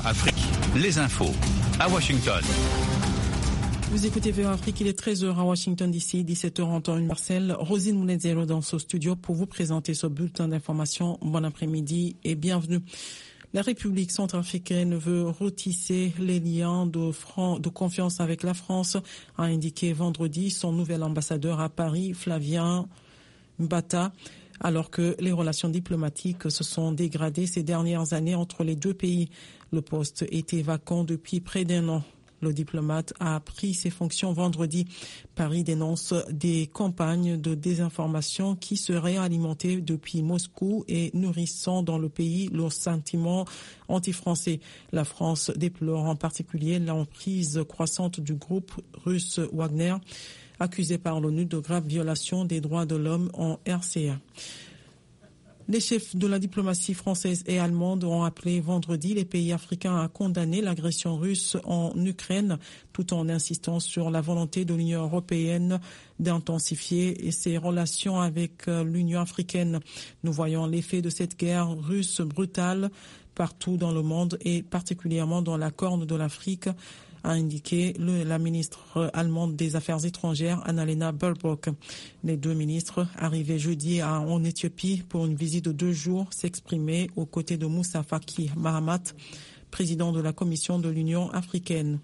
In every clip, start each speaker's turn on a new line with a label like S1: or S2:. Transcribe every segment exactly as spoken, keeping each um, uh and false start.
S1: Afrique, les infos à Washington.
S2: Vous écoutez V O A Afrique, il est treize heures à Washington D C, dix-sept heures en temps universel. Rosine Mounezero dans ce studio pour vous présenter ce bulletin d'information. Bon après-midi et bienvenue. La République centrafricaine veut retisser les liens de, Fran- de confiance avec la France, a indiqué vendredi son nouvel ambassadeur à Paris, Flavien Mbata, alors que les relations diplomatiques se sont dégradées ces dernières années entre les deux pays. Le poste était vacant depuis près d'un an. Le diplomate a pris ses fonctions vendredi. Paris dénonce des campagnes de désinformation qui seraient alimentées depuis Moscou et nourrissant dans le pays le sentiment anti-français. La France déplore en particulier l'emprise croissante du groupe russe Wagner, accusé par l'ONU de graves violations des droits de l'homme en R C A. Les chefs de la diplomatie française et allemande ont appelé vendredi les pays africains à condamner l'agression russe en Ukraine, tout en insistant sur la volonté de l'Union européenne d'intensifier ses relations avec l'Union africaine. Nous voyons l'effet de cette guerre russe brutale partout dans le monde et particulièrement dans la Corne de l'Afrique, a indiqué le, la ministre allemande des Affaires étrangères, Annalena Baerbock. Les deux ministres, arrivés jeudi à, en Éthiopie pour une visite de deux jours, s'exprimaient aux côtés de Moussa Faki Mahamat, président de la Commission de l'Union africaine.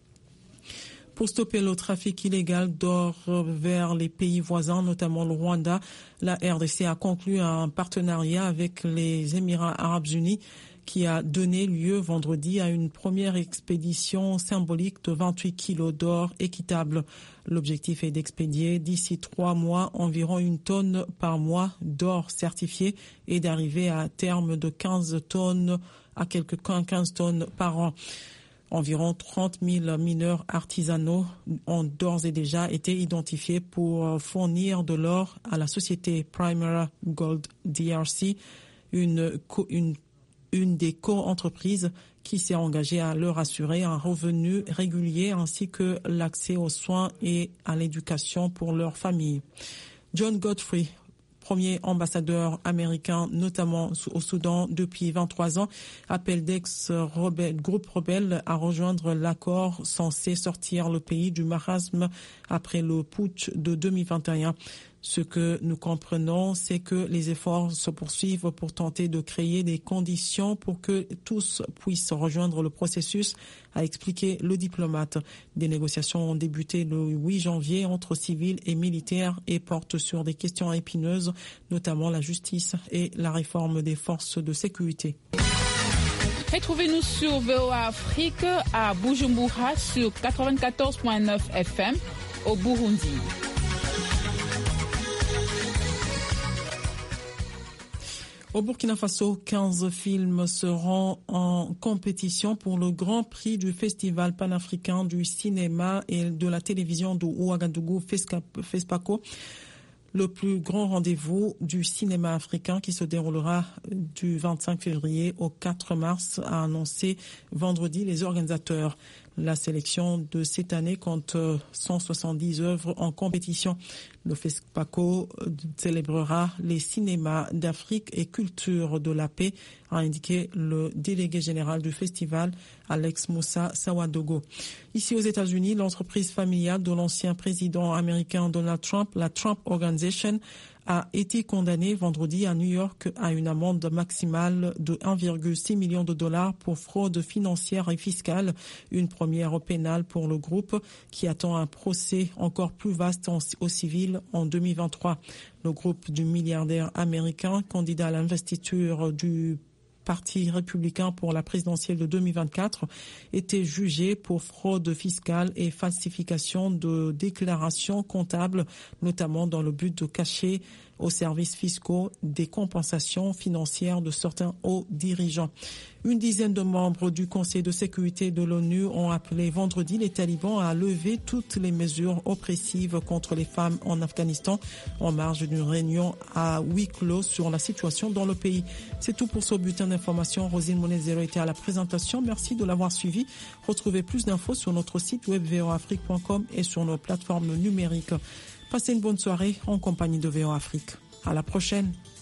S2: Pour stopper le trafic illégal d'or vers les pays voisins, notamment le Rwanda, la R D C a conclu un partenariat avec les Émirats arabes unis qui a donné lieu vendredi à une première expédition symbolique de vingt-huit kilos d'or équitable. L'objectif est d'expédier d'ici trois mois environ une tonne par mois d'or certifié et d'arriver à terme de quinze tonnes à quelques quinze tonnes par an. Environ trente mille mineurs artisanaux ont d'ores et déjà été identifiés pour fournir de l'or à la société Primera Gold D R C, une, une une des co-entreprises qui s'est engagée à leur assurer un revenu régulier ainsi que l'accès aux soins et à l'éducation pour leur famille. John Godfrey, premier ambassadeur américain, notamment au Soudan depuis vingt-trois ans, appelle d'ex-groupes rebelles à rejoindre l'accord censé sortir le pays du marasme après le putsch de deux mille vingt et un. Ce que nous comprenons, c'est que les efforts se poursuivent pour tenter de créer des conditions pour que tous puissent rejoindre le processus, a expliqué le diplomate. Des négociations ont débuté le huit janvier entre civils et militaires et portent sur des questions épineuses, notamment la justice et la réforme des forces de sécurité.
S3: Retrouvez-nous sur V O A Afrique à Bujumbura sur quatre-vingt-quatorze virgule neuf F M au Burundi.
S2: Au Burkina Faso, quinze films seront en compétition pour le Grand Prix du Festival panafricain du cinéma et de la télévision de Ouagadougou FESPACO, le plus grand rendez-vous du cinéma africain qui se déroulera du vingt-cinq février au quatre mars, a annoncé vendredi les organisateurs. La sélection de cette année compte cent soixante-dix œuvres en compétition. Le FESPACO célébrera les cinémas d'Afrique et culture de la paix, a indiqué le délégué général du festival, Alex Moussa Sawadogo. Ici aux États-Unis, l'entreprise familiale de l'ancien président américain Donald Trump, la Trump Organization, a été condamné vendredi à New York à une amende maximale de un virgule six million de dollars pour fraude financière et fiscale, une première au pénal pour le groupe qui attend un procès encore plus vaste au civil en deux mille vingt-trois. Le groupe du milliardaire américain, candidat à l'investiture du Parti républicain pour la présidentielle de deux mille vingt-quatre, était jugé pour fraude fiscale et falsification de déclarations comptables, notamment dans le but de cacher aux services fiscaux des compensations financières de certains hauts dirigeants. Une dizaine de membres du Conseil de sécurité de l'ONU ont appelé vendredi les talibans à lever toutes les mesures oppressives contre les femmes en Afghanistan en marge d'une réunion à huis clos sur la situation dans le pays. C'est tout pour ce bulletin d'information. Rosine Mounezero était à la présentation. Merci de l'avoir suivi. Retrouvez plus d'infos sur notre site web v o afrique point com et sur nos plateformes numériques. Passez une bonne soirée en compagnie de V O Afrique. À la prochaine.